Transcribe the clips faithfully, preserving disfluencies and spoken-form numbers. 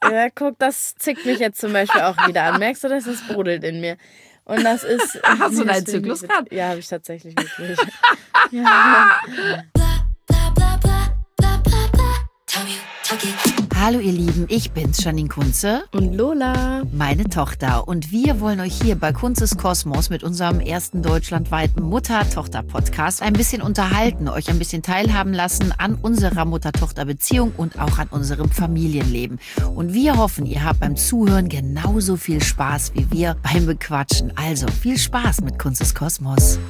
Ja, guck, das zickt mich jetzt zum Beispiel auch wieder an. Merkst du das? Das brodelt in mir. Und das ist... Hast du deinen Zyklus gehabt? Ja, habe ich tatsächlich wirklich. Ja. Hallo ihr Lieben, ich bin's, Janine Kunze. Und Lola. Meine Tochter. Und wir wollen euch hier bei Kunzes Kosmos mit unserem ersten deutschlandweiten Mutter-Tochter-Podcast ein bisschen unterhalten, euch ein bisschen teilhaben lassen an unserer Mutter-Tochter-Beziehung und auch an unserem Familienleben. Und wir hoffen, ihr habt beim Zuhören genauso viel Spaß wie wir beim Bequatschen. Also viel Spaß mit Kunzes Kosmos.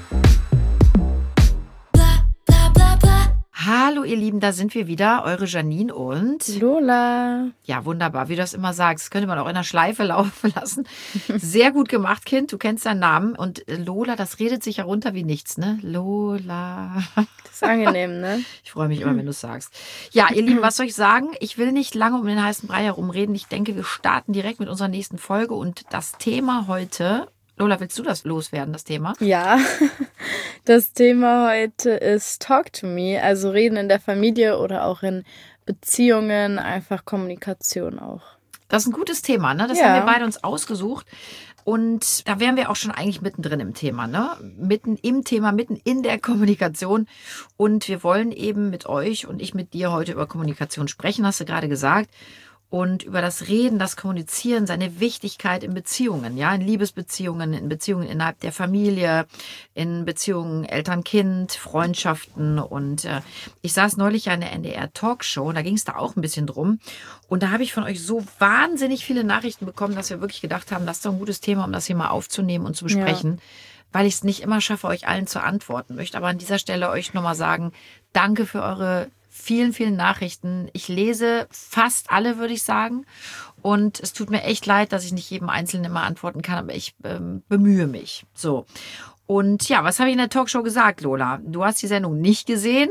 Hallo ihr Lieben, da sind wir wieder, eure Janine und Lola. Ja, wunderbar, wie du das immer sagst, das könnte man auch in der Schleife laufen lassen. Sehr gut gemacht, Kind, du kennst deinen Namen. Und Lola, das redet sich herunter wie nichts, ne? Lola. Das ist angenehm, ne? Ich freue mich immer, wenn du es sagst. Ja, ihr Lieben, was soll ich sagen? Ich will nicht lange um den heißen Brei herumreden. Ich denke, wir starten direkt mit unserer nächsten Folge. Und das Thema heute... Lola, willst du das loswerden, das Thema? Ja, das Thema heute ist Talk to Me, also reden in der Familie oder auch in Beziehungen, einfach Kommunikation auch. Das ist ein gutes Thema, ne? Das Ja. haben wir beide uns ausgesucht. Und da wären wir auch schon eigentlich mittendrin im Thema, ne? Mitten im Thema, mitten in der Kommunikation. Und wir wollen eben mit euch und ich mit dir heute über Kommunikation sprechen, hast du gerade gesagt. Und über das Reden, das Kommunizieren, seine Wichtigkeit in Beziehungen, ja, in Liebesbeziehungen, in Beziehungen innerhalb der Familie, in Beziehungen Eltern-Kind, Freundschaften. Und äh, ich saß neulich ja in der N D R-Talkshow und da ging es da auch ein bisschen drum. Und da habe ich von euch so wahnsinnig viele Nachrichten bekommen, dass wir wirklich gedacht haben, das ist doch ein gutes Thema, um das hier mal aufzunehmen und zu besprechen. Ja. Weil ich es nicht immer schaffe, euch allen zu antworten. Möchte aber an dieser Stelle euch nochmal sagen, danke für eure vielen, vielen Nachrichten. Ich lese fast alle, würde ich sagen. Und es tut mir echt leid, dass ich nicht jedem Einzelnen immer antworten kann, aber ich ähm, bemühe mich. So. Und ja, was habe ich in der Talkshow gesagt, Lola? Du hast die Sendung nicht gesehen.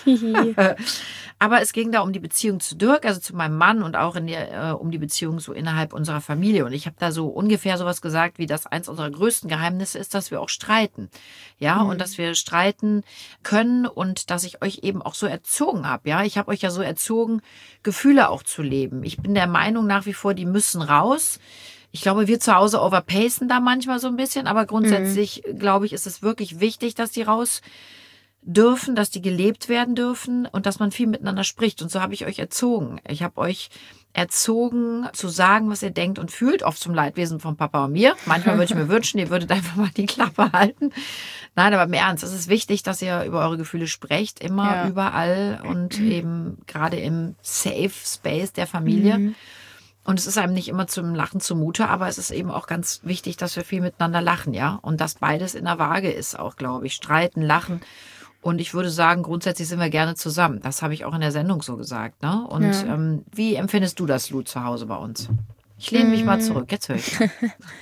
Aber es ging da um die Beziehung zu Dirk, also zu meinem Mann und auch in der, äh, um die Beziehung so innerhalb unserer Familie. Und ich habe da so ungefähr sowas gesagt, wie das eins unserer größten Geheimnisse ist, dass wir auch streiten. Ja, mhm. Und dass wir streiten können und dass ich euch eben auch so erzogen habe. Ja, ich habe euch ja so erzogen, Gefühle auch zu leben. Ich bin der Meinung nach wie vor, die müssen raus. Ich glaube, wir zu Hause overpacen da manchmal so ein bisschen, aber grundsätzlich, mhm. glaube ich, ist es wirklich wichtig, dass die raus dürfen, dass die gelebt werden dürfen und dass man viel miteinander spricht. Und so habe ich euch erzogen. Ich habe euch erzogen, zu sagen, was ihr denkt und fühlt, oft zum Leidwesen von Papa und mir. Manchmal würde ich mir wünschen, ihr würdet einfach mal die Klappe halten. Nein, aber im Ernst, es ist wichtig, dass ihr über eure Gefühle sprecht, immer, ja. Überall und eben gerade im Safe Space der Familie. Mhm. Und es ist einem nicht immer zum Lachen zumute, aber es ist eben auch ganz wichtig, dass wir viel miteinander lachen, ja. Und dass beides in der Waage ist auch, glaube ich. Streiten, lachen. Und ich würde sagen, grundsätzlich sind wir gerne zusammen. Das habe ich auch in der Sendung so gesagt, ne? Und ja. ähm, wie empfindest du das, Lu, zu Hause bei uns? Ich lehne mich mal zurück. Jetzt höre ich mal.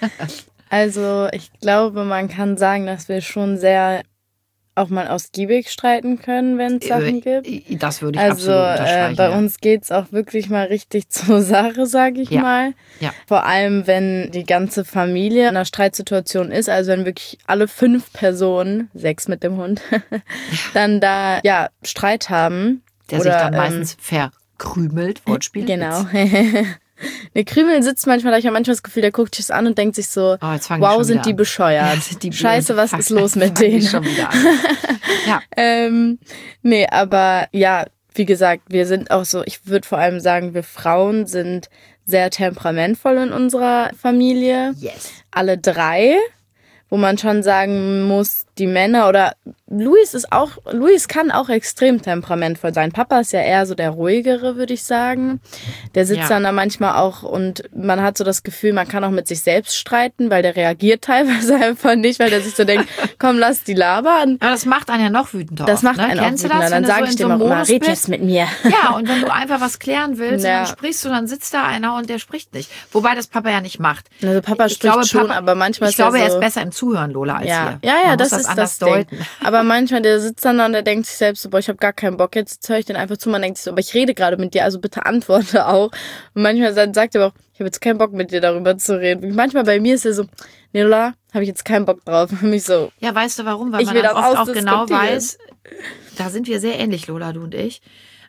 Also ich glaube, man kann sagen, dass wir schon sehr auch mal ausgiebig streiten können, wenn es Sachen gibt. Das würde ich also, absolut unterstreichen. Also äh, bei ja. uns geht's auch wirklich mal richtig zur Sache, sage ich ja. mal. Ja. Vor allem, wenn die ganze Familie in einer Streitsituation ist, also wenn wirklich alle fünf Personen, sechs mit dem Hund, dann da ja Streit haben. Der oder, sich dann ähm, meistens verkrümelt, Wortspiel. Genau. Der Krümel sitzt manchmal, da ich habe manchmal das Gefühl, der guckt sich an und denkt sich so, oh, wow, sind die an. bescheuert. Ja, sind die Scheiße, was ist los mit denen? Schon wieder an. Ja. ähm, nee, aber ja, wie gesagt, wir sind auch so, ich würde vor allem sagen, wir Frauen sind sehr temperamentvoll in unserer Familie. Yes. Alle drei, wo man schon sagen muss, die Männer oder Luis ist auch, Luis kann auch extrem temperamentvoll sein. Papa ist ja eher so der ruhigere, würde ich sagen. Der sitzt ja. dann da manchmal auch und man hat so das Gefühl, man kann auch mit sich selbst streiten, weil der reagiert teilweise einfach nicht, weil der sich so denkt, komm, lass die labern. Aber das macht einen ja noch wütender. Das macht ne? einen Kennst auch wütender. Dann sage so ich dem auch immer, red jetzt mit mir. Ja, und wenn du einfach was klären willst, ja. dann sprichst du, dann sitzt da einer und der spricht nicht. Wobei das Papa ja nicht macht. Also Papa ich spricht glaube, schon, Papa, aber manchmal ich ist er glaube, so, er ist besser im Zuhören, Lola, als ja. wir. Ja, ja, Man das muss ist das das Ding. deuten. Aber manchmal, der sitzt dann da und der denkt sich selbst so, boah, ich habe gar keinen Bock jetzt, jetzt höre ich den einfach zu. Man denkt sich so, aber ich rede gerade mit dir, also bitte antworte auch. Und manchmal sagt er aber auch, ich habe jetzt keinen Bock mit dir darüber zu reden. Und manchmal bei mir ist er so, nee, Lola, habe ich jetzt keinen Bock drauf. Und mich so, ja, weißt du warum? Weil ich man will dann das oft auch genau weiß, da sind wir sehr ähnlich, Lola, du und ich.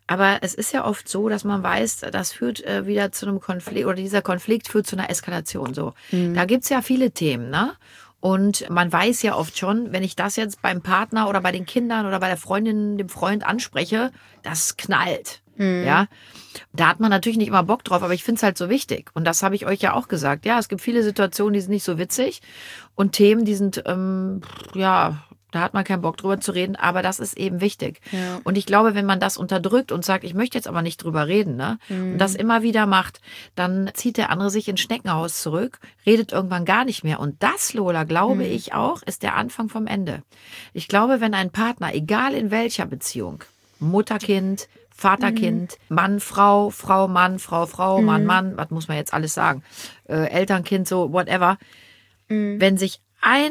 Aber es ist ja oft so, dass man weiß, das führt äh, wieder zu einem Konflikt oder dieser Konflikt führt zu einer Eskalation. So, mhm. Da gibt's ja viele Themen, ne? Und man weiß ja oft schon, wenn ich das jetzt beim Partner oder bei den Kindern oder bei der Freundin, dem Freund anspreche, das knallt. Mhm. Ja, da hat man natürlich nicht immer Bock drauf, aber ich finde es halt so wichtig. Und das habe ich euch ja auch gesagt. Ja, es gibt viele Situationen, die sind nicht so witzig und Themen, die sind, ähm, ja, da hat man keinen Bock drüber zu reden, aber das ist eben wichtig. Ja. Und ich glaube, wenn man das unterdrückt und sagt, ich möchte jetzt aber nicht drüber reden, ne, mhm. und das immer wieder macht, dann zieht der andere sich ins Schneckenhaus zurück, redet irgendwann gar nicht mehr. Und das, Lola, glaube mhm. ich auch, ist der Anfang vom Ende. Ich glaube, wenn ein Partner, egal in welcher Beziehung, Mutter-Kind, Vater-Kind, mhm. Mann, Frau, Frau, Mann, Frau, Frau, mhm. Mann, Mann, was muss man jetzt alles sagen? Äh, Elternkind, so, whatever. Mhm. Wenn sich ein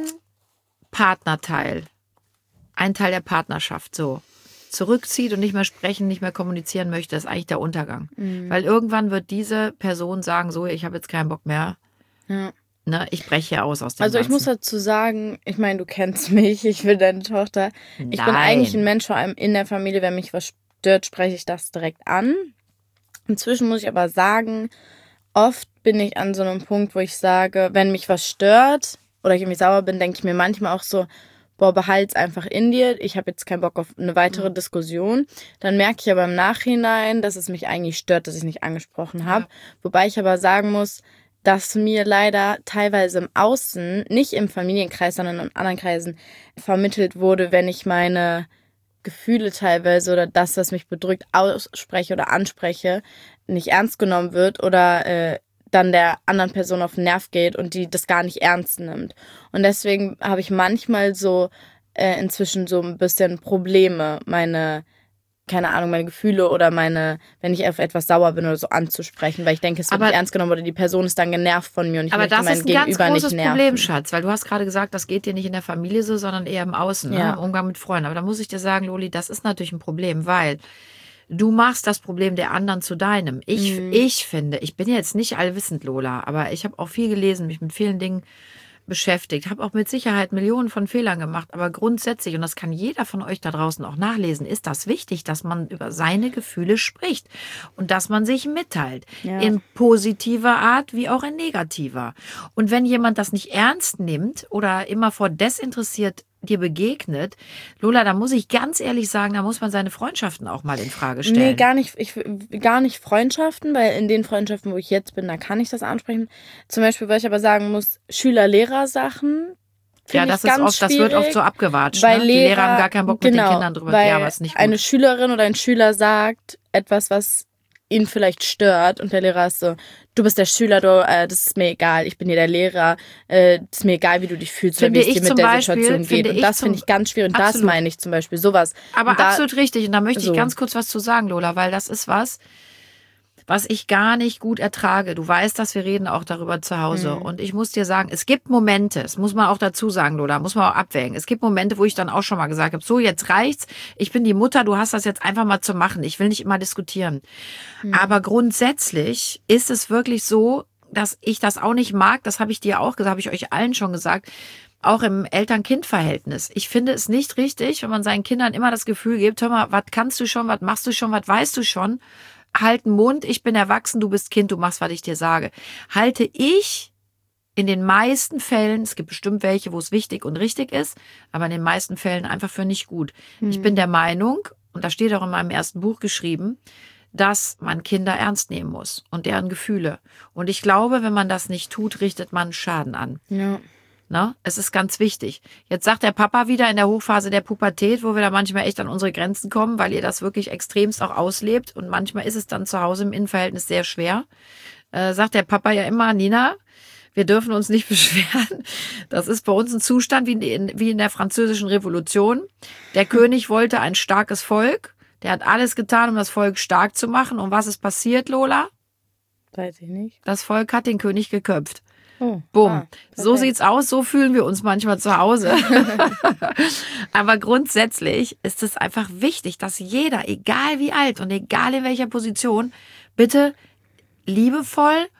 Partnerteil, ein Teil der Partnerschaft so zurückzieht und nicht mehr sprechen, nicht mehr kommunizieren möchte, ist eigentlich der Untergang. Mhm. Weil irgendwann wird diese Person sagen, so, ich habe jetzt keinen Bock mehr. Ja. Ne, ich breche aus aus dem Also ich Ganzen. muss dazu sagen, ich meine, du kennst mich, ich bin deine Tochter. Nein. Ich bin eigentlich ein Mensch, vor allem in der Familie, wenn mich was stört, spreche ich das direkt an. Inzwischen muss ich aber sagen, oft bin ich an so einem Punkt, wo ich sage, wenn mich was stört oder ich irgendwie sauer bin, denke ich mir manchmal auch so, boah, behalt's einfach in dir, ich habe jetzt keinen Bock auf eine weitere mhm. Diskussion. Dann merke ich aber im Nachhinein, dass es mich eigentlich stört, dass ich nicht angesprochen habe. Ja. Wobei ich aber sagen muss, dass mir leider teilweise im Außen, nicht im Familienkreis, sondern in anderen Kreisen, vermittelt wurde, wenn ich meine Gefühle teilweise oder das, was mich bedrückt, ausspreche oder anspreche, nicht ernst genommen wird oder äh, dann der anderen Person auf den Nerv geht und die das gar nicht ernst nimmt. Und deswegen habe ich manchmal so äh, inzwischen so ein bisschen Probleme, meine keine Ahnung, meine Gefühle oder meine, wenn ich auf etwas sauer bin oder so anzusprechen, weil ich denke, es wird aber, nicht ernst genommen oder die Person ist dann genervt von mir und ich aber möchte meinen Gegenüber nicht nerven. Aber das ist ein ganz großes Problem, Schatz, weil du hast gerade gesagt, das geht dir nicht in der Familie so, sondern eher im Außen, ja. ne? Im Umgang mit Freunden. Aber da muss ich dir sagen, Loli, das ist natürlich ein Problem, weil du machst das Problem der anderen zu deinem. Ich, mhm. ich finde, ich bin jetzt nicht allwissend, Lola, aber ich habe auch viel gelesen, mich mit vielen Dingen beschäftigt, habe auch mit Sicherheit Millionen von Fehlern gemacht, aber grundsätzlich, und das kann jeder von euch da draußen auch nachlesen, ist das wichtig, dass man über seine Gefühle spricht und dass man sich mitteilt, ja. in positiver Art wie auch in negativer. Und wenn jemand das nicht ernst nimmt oder immerfort desinteressiert dir begegnet, Lola, da muss ich ganz ehrlich sagen, da muss man seine Freundschaften auch mal in Frage stellen. Nee, gar nicht, ich, gar nicht Freundschaften, weil in den Freundschaften, wo ich jetzt bin, da kann ich das ansprechen. Zum Beispiel, weil ich aber sagen muss, Schüler-Lehrer-Sachen. Ja, das ist oft, das wird oft so abgewatscht. Weil ne? Die Lehrer, Lehrer haben gar keinen Bock genau, mit den Kindern drüber. Weil ja, aber ist nicht gut. Eine Schülerin oder ein Schüler sagt etwas, was ihn vielleicht stört und der Lehrer ist so, du bist der Schüler, du, äh, das ist mir egal, ich bin hier der Lehrer, äh, das ist mir egal, wie du dich fühlst oder wie es dir mit der Beispiel, Situation geht. Und das finde ich ganz schwierig und absolut. Das meine ich zum Beispiel, sowas. Aber da, absolut richtig und da möchte so. ich ganz kurz was zu sagen, Lola, weil das ist was, was ich gar nicht gut ertrage. Du weißt, dass wir reden auch darüber zu Hause. Mhm. Und ich muss dir sagen, es gibt Momente, das muss man auch dazu sagen, Lola, muss man auch abwägen. Es gibt Momente, wo ich dann auch schon mal gesagt habe, so, jetzt reicht's. Ich bin die Mutter, du hast das jetzt einfach mal zu machen. Ich will nicht immer diskutieren. Mhm. Aber grundsätzlich ist es wirklich so, dass ich das auch nicht mag. Das habe ich dir auch gesagt, habe ich euch allen schon gesagt. Auch im Eltern-Kind-Verhältnis. Ich finde es nicht richtig, wenn man seinen Kindern immer das Gefühl gibt, hör mal, was kannst du schon, was machst du schon, was weißt du schon? Halt den Mund, ich bin erwachsen, du bist Kind, du machst, was ich dir sage. Halte ich in den meisten Fällen, es gibt bestimmt welche, wo es wichtig und richtig ist, aber in den meisten Fällen einfach für nicht gut. Hm. Ich bin der Meinung, und da steht auch in meinem ersten Buch geschrieben, dass man Kinder ernst nehmen muss und deren Gefühle. Und ich glaube, wenn man das nicht tut, richtet man Schaden an. Ja. Na, es ist ganz wichtig. Jetzt sagt der Papa wieder in der Hochphase der Pubertät, wo wir da manchmal echt an unsere Grenzen kommen, weil ihr das wirklich extremst auch auslebt. Und manchmal ist es dann zu Hause im Innenverhältnis sehr schwer. Äh, sagt der Papa ja immer, Nina, wir dürfen uns nicht beschweren. Das ist bei uns ein Zustand wie in, wie in der französischen Revolution. Der König wollte ein starkes Volk. Der hat alles getan, um das Volk stark zu machen. Und was ist passiert, Lola? Weiß ich nicht. Das Volk hat den König geköpft. Oh, Bumm. Ah, so sieht's aus, so fühlen wir uns manchmal zu Hause. Aber grundsätzlich ist es einfach wichtig, dass jeder, egal wie alt und egal in welcher Position, bitte liebevoll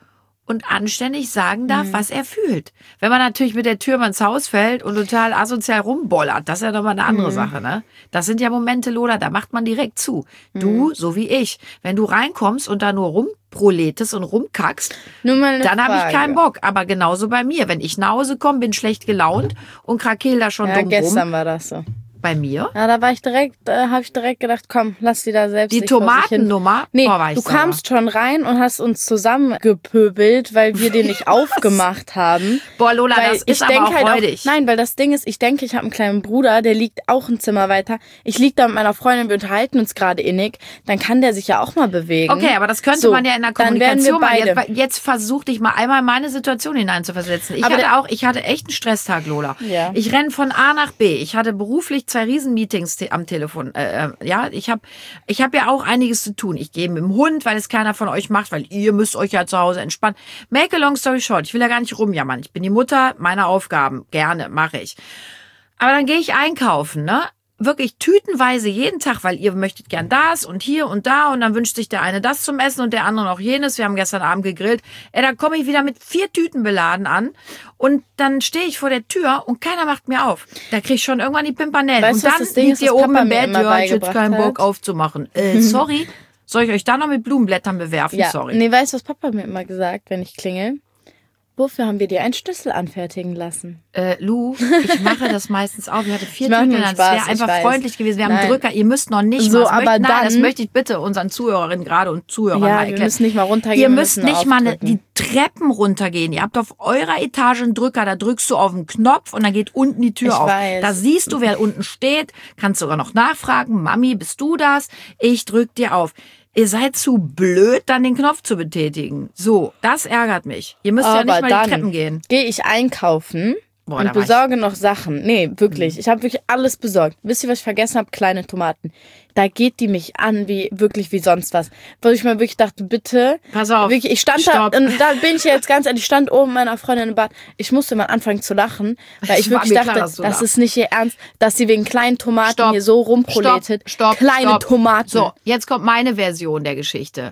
und anständig sagen darf, mhm. was er fühlt. Wenn man natürlich mit der Tür mal ins Haus fällt und total asozial rumbollert, das ist ja nochmal eine andere mhm. Sache, ne? Das sind ja Momente, Lola, da macht man direkt zu. Mhm. Du, so wie ich, wenn du reinkommst und da nur rumproletest und rumkackst, dann habe ich keinen Bock. Aber genauso bei mir. Wenn ich nach Hause komme, bin schlecht gelaunt und krakel da schon ja, dumm rum. Gestern war das so. Bei mir? Ja, da war ich direkt, äh, habe ich direkt gedacht, komm, lass die da selbst. Die Tomatennummer? Nee, Boah, war ich du sauer. kamst schon rein und hast uns zusammengepöbelt, weil wir den nicht aufgemacht haben. Boah, Lola, weil das ist aber auch halt freudig. Auch, nein, weil das Ding ist, ich denke, ich habe einen kleinen Bruder, der liegt auch ein Zimmer weiter. Ich lieg da mit meiner Freundin, wir unterhalten uns gerade innig. Dann kann der sich ja auch mal bewegen. Okay, aber das könnte so, man ja in der dann werden wir Kommunikation machen. beide. Jetzt, jetzt versuch dich mal einmal in meine Situation hineinzuversetzen. Ich Aber hatte der- auch, ich hatte echt einen Stresstag, Lola. Ja. Ich renne von A nach B. Ich hatte beruflich zwei Riesenmeetings te- am Telefon. Äh, äh, ja, ich habe ich hab ja auch einiges zu tun. Ich gehe mit dem Hund, weil es keiner von euch macht, weil ihr müsst euch ja zu Hause entspannen. Make a long story short. Ich will ja gar nicht rumjammern. Ich bin die Mutter meiner Aufgaben. Gerne, mache ich. Aber dann gehe ich einkaufen, ne? Wirklich tütenweise jeden Tag, weil ihr möchtet gern das und hier und da und dann wünscht sich der eine das zum Essen und der andere noch jenes. Wir haben gestern Abend gegrillt. Ey, dann komme ich wieder mit vier Tüten beladen an und dann stehe ich vor der Tür und keiner macht mir auf. Da krieg ich schon irgendwann die Pimpernellen. Weißt Und du, was dann das Ding liegt ist, ihr was oben Papa im mir Bett, immer ja, ich hätte beigebracht keinen Bock hat? aufzumachen. Äh, sorry, soll ich euch da noch mit Blumenblättern bewerfen? Ja, Sorry. nee, weißt du, was Papa mir immer gesagt, wenn ich klingel? Wofür haben wir dir einen Schlüssel anfertigen lassen? Äh, Lu, ich mache das meistens auch. Wir hatten vier Ich mach Tüten, nur das Spaß, wäre ich einfach weiß. freundlich gewesen. Wir haben Nein. Drücker, ihr müsst noch nicht So, mal. Das aber möchte, nein, dann- das möchte ich bitte unseren Zuhörerinnen gerade und Zuhörern mal Ja, wir erklären. müssen nicht mal runtergehen. Ihr wir müsst müssen nur nicht mal ne, aufdrücken. die Treppen runtergehen. Ihr habt auf eurer Etage einen Drücker, da drückst du auf den Knopf und dann geht unten die Tür Ich auf. weiß. Da siehst du, wer unten steht, kannst sogar noch nachfragen, Mami, bist du das? Ich drück dir auf. Ihr seid zu blöd, dann den Knopf zu betätigen. So, das ärgert mich. Ihr müsst ja Aber nicht mal dann die Treppen gehen. gehe ich einkaufen Boah, und da war ich- besorge noch Sachen. Nee, wirklich. Mhm. Ich habe wirklich alles besorgt. Wisst ihr, was ich vergessen habe? Kleine Tomaten. Da geht die mich an, wie wirklich wie sonst was. Wo ich mir wirklich dachte, bitte. Pass auf, Wirklich, ich stand stopp. da, und da bin ich jetzt ganz ehrlich, ich stand oben mit meiner Freundin im Bad. Ich musste mal anfangen zu lachen, weil ich Es war wirklich mir dachte, klar, dass du das lachst. ist nicht ihr Ernst, dass sie wegen kleinen Tomaten Stopp, hier so rumproletet. Stopp, stopp, Kleine stopp. Tomaten. So, jetzt kommt meine Version der Geschichte.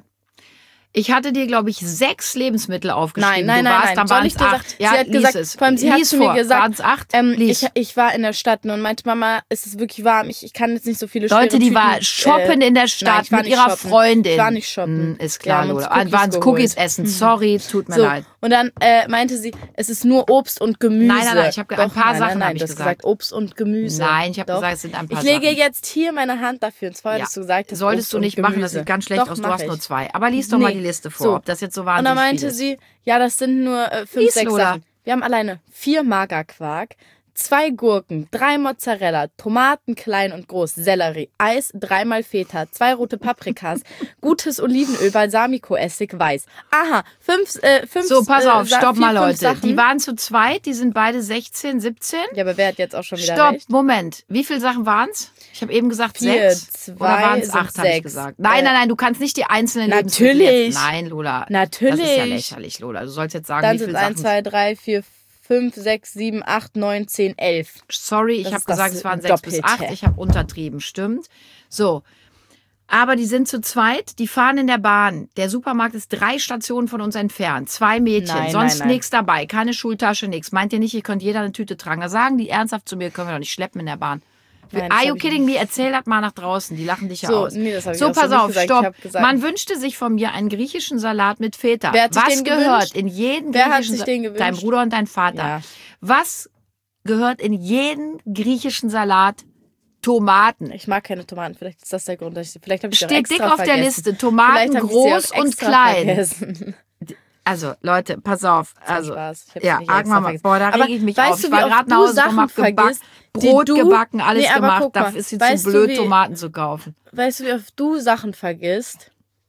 Ich hatte dir, glaube ich, sechs Lebensmittel aufgeschrieben. Nein, nein, du nein, warst, nein. dann Soll waren ich es dir acht. sagen? Ja, sie hat lies gesagt, es. vor allem sie lies hat zu mir vor. gesagt, Waren es acht? ähm, Lies. ich, ich war in der Stadt und meinte, Mama, es ist wirklich warm, ich, ich kann jetzt nicht so viele Leute, schwere die Tüten, war shoppen in der nein, Stadt ich war mit nicht ihrer shoppen. Freundin. Ich war nicht shoppen. Hm, ist klar, Wir haben uns Lola. Cookies Waren es geholt. Cookies essen? Sorry, tut mir So, leid. und dann äh, meinte sie, es ist nur Obst und Gemüse. Nein, nein, nein, ich hab ge- ein Doch, paar nein, Sachen nein, nein, hab ich du hast gesagt. Obst und Gemüse. Nein, ich habe Doch. gesagt, es sind ein paar Ich lege Sachen. jetzt hier meine Hand dafür ins Feuer, Ja. dass du gesagt hast, Solltest Obst du und nicht machen, das Gemüse. sieht ganz schlecht Doch, aus. Du mach hast ich. nur zwei. Aber lies doch mal Nee. die Liste vor, So. ob das jetzt so Und wahnsinnig dann meinte viel ist. sie, ja, das sind nur äh, fünf, Lies, sechs Lola. Sachen. Wir haben alleine vier Magerquark, zwei Gurken, drei Mozzarella, Tomaten klein und groß, Sellerie, Eis, dreimal Feta, zwei rote Paprikas, gutes Olivenöl, Balsamico-Essig, weiß. Aha, fünf, äh, fünf So, pass äh, auf, Sa- stopp vier, mal, fünf Leute. Sachen. Die waren zu zweit, die sind beide sechzehn, siebzehn. Ja, aber wer hat jetzt auch schon wieder Stopp, recht? Moment. Wie viele Sachen waren's? Ich habe eben gesagt Vier, sechs. Oder zwei waren es sind acht, habe ich sechs. gesagt. Nein, Äh, nein, nein, du kannst nicht die einzelnen Natürlich. Lebensmittel jetzt. Nein, Lola. Natürlich. Das ist ja lächerlich, Lola. Du sollst jetzt sagen, Dann wie sind viele es eins, Sachen. zwei, drei, vier, fünf, sechs, sieben, acht, neun, zehn, elf. Sorry, ich Das habe ist das gesagt, es waren sechs bis Doppelte. acht. Ich habe untertrieben, stimmt. So. Aber die sind zu zweit, die fahren in der Bahn. Der Supermarkt ist drei Stationen von uns entfernt. Zwei Mädchen, Nein, sonst nein, nein. nichts dabei. Keine Schultasche, nichts. Meint ihr nicht, ihr könnt jeder eine Tüte tragen? Da sagen die ernsthaft zu mir, können wir doch nicht schleppen in der Bahn. Nein, das Are you hab ich kidding me? Erzähl das mal nach draußen. Die lachen dich ja So, aus. nee, das hab ich so, auch so pass nicht auf, gesagt. Ich stopp. hab gesagt- Man wünschte sich von mir einen griechischen Salat mit Feta. Wer hat sich Was den gehört gewünscht? in jeden Wer hat griechischen sich den Sa- gewünscht? Dein Bruder und dein Vater. Ja. Was gehört in jeden griechischen Salat? Tomaten. Ich mag keine Tomaten, vielleicht ist das der Grund, dass ich, vielleicht habe ich sie auch Steht extra dick auf der vergessen. Liste. Tomaten Vielleicht hab ich sie groß auch und extra klein. vergessen. Also, Leute, pass auf. war Also, Spaß. Ich hab's ja, nicht extra Agmama, vergessen. boah, da Aber reg ich mich weißt auf. du, Ich wie war oft gerade nach du Hause gekommen, Sachen hab gebacken, vergisst, die Brot du- gebacken, alles Nee, aber gemacht. guck Da mal, ist sie zu weißt du, blöd, wie- Tomaten zu kaufen. Weißt du, wie oft du Sachen vergisst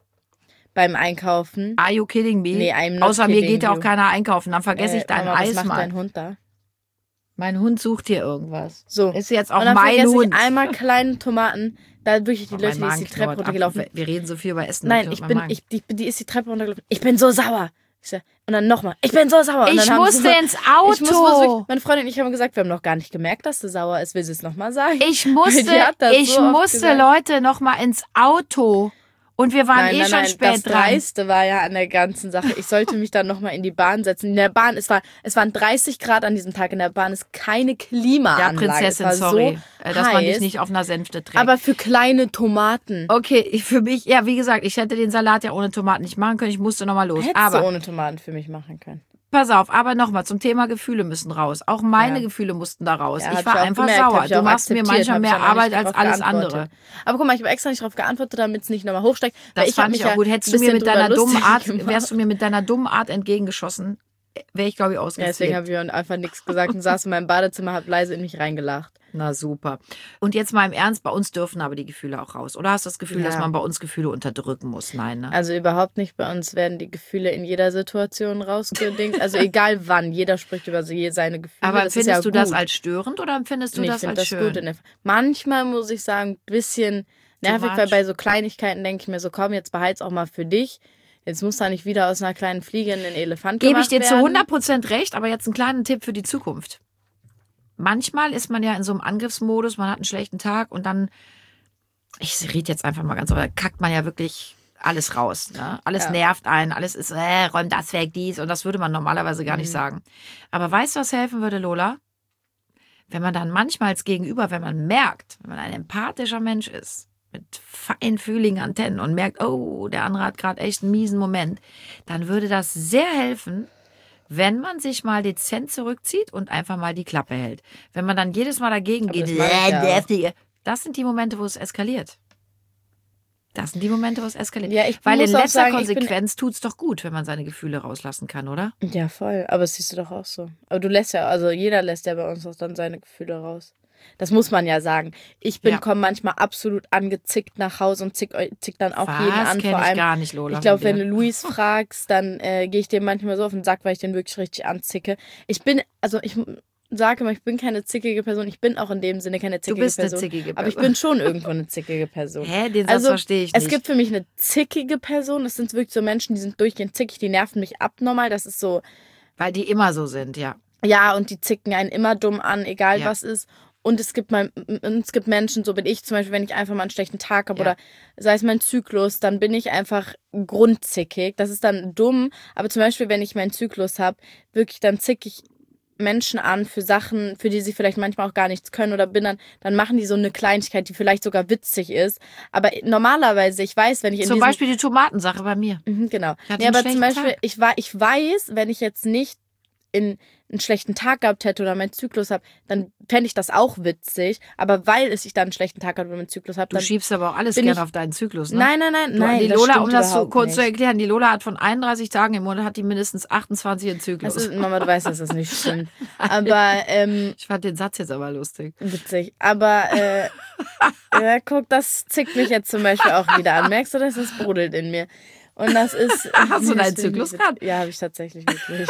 beim Einkaufen? Are you kidding me? Nee, I'm not Außer mir kidding geht ja auch you. keiner einkaufen. Dann vergesse Äh, ich deinen Mama, Eis was macht mal. dein Hund da? Mein Hund sucht hier irgendwas. So. Ist jetzt auch Und dann mein vergesse Hund. ich einmal kleine Tomaten. Da wirklich die Oh, Leute, mein die ist die Magen Treppe knurrt. runtergelaufen. Ab. Wir reden so viel über Essen. Nein, da ich knurrt bin, mein Magen. ich, die, die ist die Treppe runtergelaufen. Ich bin so sauer. Ich sag, und dann nochmal. Ich bin so sauer. Und Ich dann haben musste sie, ins Ich muss, muss Auto. wirklich, meine Freundin und ich haben gesagt, wir haben noch gar nicht gemerkt, dass du sauer ist. Will sie es nochmal sagen? Ich musste, Die hat das ich so oft musste, gesagt. Leute, noch mal ins Auto. Und wir waren nein, eh nein, schon nein, spät das dran. Dreiste war ja an der ganzen Sache. Ich sollte mich dann nochmal in die Bahn setzen. In der Bahn, es, war, es waren dreißig Grad an diesem Tag. In der Bahn ist keine Klimaanlage. Ja, Prinzessin, es war sorry, so dass man dich heiß, nicht auf einer Sänfte trägt. aber für kleine Tomaten. Okay, ich, für mich, ja, wie gesagt, ich hätte den Salat ja ohne Tomaten nicht machen können. Ich musste nochmal los. Hättest aber du ohne Tomaten für mich machen können. Pass auf, aber nochmal zum Thema Gefühle müssen raus. Auch meine Ja. Gefühle mussten da raus. Ja, ich hab war ich auch einfach gemerkt, hab sauer. ich Du auch machst mir akzeptiert, manchmal hab ich mehr auch noch Arbeit nicht als drauf alles geantwortet. andere. Aber guck mal, ich habe extra nicht darauf geantwortet, damit es nicht nochmal hochsteigt. Das weil ich fand hab mich ich auch ja gut. Hättest ein du mir bisschen mit deiner drüber dummen lustig Art, gemacht. wärst du mir mit deiner dummen Art entgegengeschossen, wäre ich, glaube ich, Ja, deswegen ausgeflippt. habe ich einfach nichts gesagt und saß in meinem Badezimmer, habe leise in mich reingelacht. Na super. Und jetzt mal im Ernst, bei uns dürfen aber die Gefühle auch raus. Oder hast du das Gefühl, Ja. dass man bei uns Gefühle unterdrücken muss? Nein, ne? Also überhaupt nicht. Bei uns werden die Gefühle in jeder Situation rausgedingt. Also egal wann. Jeder spricht über seine Gefühle. Aber das ist empfindest ja du das gut. als störend oder empfindest du Nee, ich das finde als das schön? gut. In der- Manchmal muss ich sagen, ein bisschen nervig, much? weil bei so Kleinigkeiten denke ich mir so, komm, jetzt behalt's auch mal für dich. Jetzt muss da nicht wieder aus einer kleinen Fliege ein Elefant Gebe gemacht ich dir werden. zu hundert Prozent recht, aber jetzt einen kleinen Tipp für die Zukunft. Manchmal ist man ja in so einem Angriffsmodus, man hat einen schlechten Tag und dann, ich rede jetzt einfach mal ganz, aber da kackt man ja wirklich alles raus. Ne? Alles Ja. nervt einen, alles ist, äh, räum das weg, dies und das würde man normalerweise gar nicht Mhm. sagen. Aber weißt du, was helfen würde, Lola? Wenn man dann manchmal als Gegenüber, wenn man merkt, wenn man ein empathischer Mensch ist, mit feinfühligen Antennen und merkt, oh, der andere hat gerade echt einen miesen Moment, dann würde das sehr helfen, wenn man sich mal dezent zurückzieht und einfach mal die Klappe hält. Wenn man dann jedes Mal dagegen Aber geht, das mach ich ja auch. nervige, das sind die Momente, wo es eskaliert. Das sind die Momente, wo es eskaliert. Ja, ich Weil in muss auch letzter sagen, ich bin- Konsequenz tut es doch gut, wenn man seine Gefühle rauslassen kann, oder? Ja, voll. Aber das siehst du doch auch so. Aber du lässt ja, also jeder lässt ja bei uns auch dann seine Gefühle raus. Das muss man ja sagen. Ich bin Ja. komme manchmal absolut angezickt nach Hause und zick, zick dann auch Was? jeden an. Kenn Vor ich allem, gar nicht, Lola, ich glaube, von wenn dir. du Luis fragst, dann äh, gehe ich dir manchmal so auf den Sack, weil ich den wirklich richtig anzicke. Ich bin, also ich sage immer, ich bin keine zickige Person. Ich bin auch in dem Sinne keine Du zickige bist eine Person. zickige Aber ich Person. bin schon irgendwo eine zickige Person. Hä, den Satz Also, verstehe ich nicht. Es gibt für mich eine zickige Person. Das sind wirklich so Menschen, die sind durchgehend zickig, die nerven mich abnormal. Das ist so, Weil die immer so sind, ja. ja, und die zicken einen immer dumm an, egal Ja. was ist. Und es gibt mal, es gibt Menschen, so bin ich zum Beispiel, wenn ich einfach mal einen schlechten Tag habe Ja. oder sei es mein Zyklus, dann bin ich einfach grundzickig. Das ist dann dumm, aber zum Beispiel, wenn ich meinen Zyklus habe, wirklich, dann zick ich Menschen an für Sachen, für die sie vielleicht manchmal auch gar nichts können oder bin dann, dann machen die so eine Kleinigkeit, die vielleicht sogar witzig ist. Aber normalerweise, ich weiß, wenn ich in Zum diesem... Beispiel die Tomatensache bei mir. Mhm, genau. Ich hatte Nee, einen aber zum schlechten Beispiel, Tag. ich, war, ich weiß, wenn ich jetzt nicht in einen schlechten Tag gehabt hätte oder meinen Zyklus habe, dann fände ich das auch witzig. Aber weil es ich dann einen schlechten Tag habe oder meinen Zyklus habe, Du dann... schiebst aber auch alles bin gerne ich- auf deinen Zyklus, ne? Nein, nein, nein, Du, nein. die das Lola, stimmt um das so überhaupt kurz nicht. zu erklären, die Lola hat von einunddreißig Tagen im Monat hat die mindestens achtundzwanzig im Zyklus. Das ist, Mama, du weißt, dass das nicht stimmt. Aber, ähm, Ich fand den Satz jetzt aber lustig. witzig. Aber, äh, ja, guck, das zickt mich jetzt zum Beispiel auch wieder an. Merkst du das? Das brodelt in mir. Und das ist... Hast du das deinen finde ich Zyklus witzig. gehabt? Ja, habe ich tatsächlich wirklich.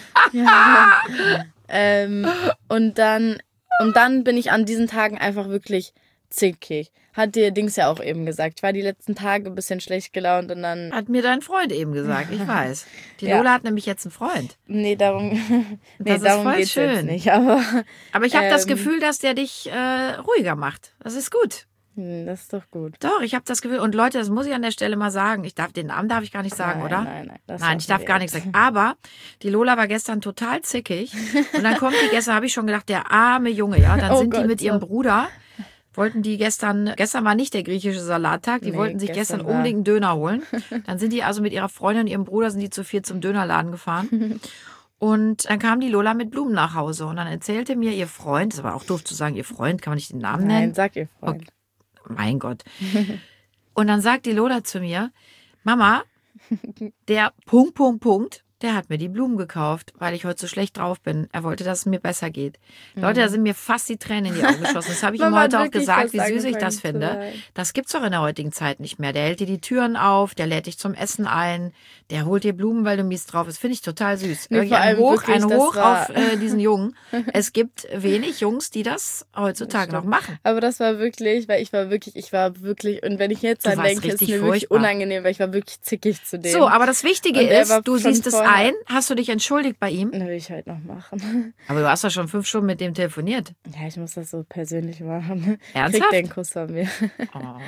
ja. ähm, und dann, und dann bin ich an diesen Tagen einfach wirklich zickig. Hat dir Dings ja auch eben gesagt. Ich war die letzten Tage ein bisschen schlecht gelaunt und dann... Hat mir dein Freund eben gesagt, ich weiß. Die Ja. Lola hat nämlich jetzt einen Freund. Nee, darum, nee, Das ist darum voll geht's schön. jetzt nicht. Aber Aber ich habe das Ähm. Gefühl, dass der dich äh, ruhiger macht. Das ist gut. hm, das ist doch gut. Doch, ich habe das Gefühl. Und Leute, das muss ich an der Stelle mal sagen. Ich darf den Namen darf ich gar nicht sagen, nein, oder? Nein, nein. Das Nein, ich darf gar nichts sagen. Aber die Lola war gestern total zickig. Und dann kommt die gestern, habe ich schon gedacht, der arme Junge, ja. Dann Oh sind die Gott, mit ihrem so. Bruder, wollten die gestern, gestern war nicht der griechische Salattag, die Nee, wollten sich gestern gestern war- unbedingt einen Döner holen. Dann sind die also mit ihrer Freundin und ihrem Bruder, sind die zu viert zum Dönerladen gefahren. Und dann kam die Lola mit Blumen nach Hause. Und dann erzählte mir ihr Freund, das war auch doof zu sagen, ihr Freund, kann man nicht den Namen nennen? Nein, sag ihr Freund. Okay. Mein Gott. Und dann sagt die Lola zu mir, Mama, der Punkt, Punkt, Punkt, der hat mir die Blumen gekauft, weil ich heute so schlecht drauf bin. Er wollte, dass es mir besser geht. Leute, da sind mir fast die Tränen in die Augen geschossen. Das habe ich ihm Mama heute hat auch wirklich gesagt, fast wie süß ich angefangen das zu finde. weinen. Das gibt's doch in der heutigen Zeit nicht mehr. Der hält dir die Türen auf, der lädt dich zum Essen ein, der holt dir Blumen, weil du mies drauf bist. Finde ich total süß. Nee, Irgendwie vor ein allem Hoch, wirklich, ein das Hoch war- auf äh, diesen Jungen. Es gibt wenig Jungs, die das heutzutage noch machen. Aber das war wirklich, weil ich war wirklich, ich war wirklich, und wenn ich jetzt Du dran warst denke, ist richtig mir wirklich furchtbar. unangenehm, weil ich war wirklich zickig zu dem. So, aber das Wichtige Und er ist, war du schon siehst es vorher ein? Hast du dich entschuldigt bei ihm? Das will ich heute noch machen. Aber du hast doch schon fünf Stunden mit dem telefoniert. Ja, ich muss das so persönlich machen. Ernsthaft? Krieg den Kuss von mir. Oh,